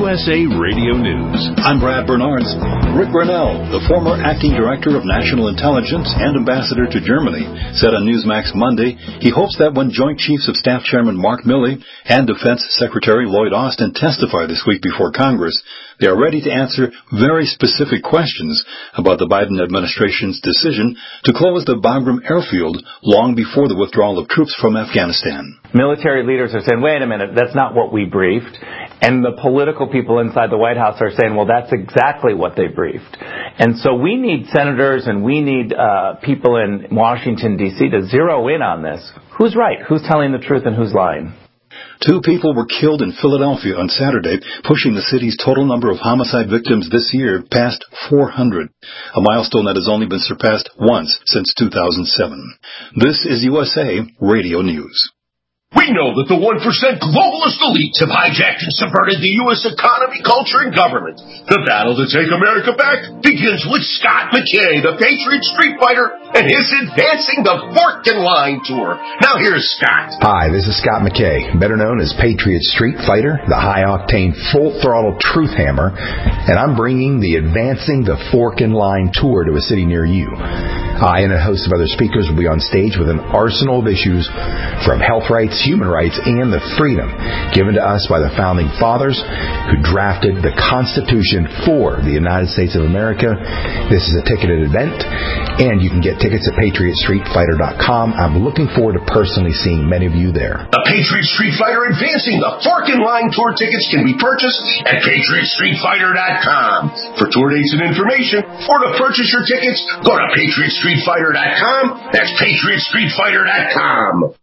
USA Radio News. I'm Brad Bernards. Rick Grenell, the former acting director of national intelligence and ambassador to Germany, said on Newsmax Monday he hopes that when Joint Chiefs of Staff Chairman Mark Milley and Defense Secretary Lloyd Austin testify this week before Congress, they are ready to answer very specific questions about the Biden administration's decision to close the Bagram airfield long before the withdrawal of troops from Afghanistan. Military leaders are saying, wait a minute, that's not what we briefed. And the political people inside the White House are saying, well, that's exactly what they briefed. And so we need senators and we need people in Washington, D.C. to zero in on this. Who's right? Who's telling the truth and who's lying? 2 people were killed in Philadelphia on Saturday, pushing the city's total number of homicide victims this year past 400, a milestone that has only been surpassed once since 2007. This is USA Radio News. We know that the 1% globalist elites have hijacked and subverted the U.S. economy, culture, and government. The battle to take America back begins with Scott McKay, the Patriot Street Fighter, and his Advancing the Fork and Line Tour. Now here's Scott. Hi, this is Scott McKay, better known as Patriot Street Fighter, the high-octane, full-throttle truth hammer, and I'm bringing the Advancing the Fork and Line Tour to a city near you. I and a host of other speakers will be on stage with an arsenal of issues from health rights, human rights, and the freedom given to us by the Founding Fathers who drafted the Constitution for the United States of America. This is a ticketed event, and you can get tickets at PatriotStreetFighter.com. I'm looking forward to personally seeing many of you there. The Patriot Street Fighter Advancing the Fork and Line Tour tickets can be purchased at PatriotStreetFighter.com. For tour dates and information, or to purchase your tickets, go to PatriotStreetFighter.com. That's PatriotStreetFighter.com.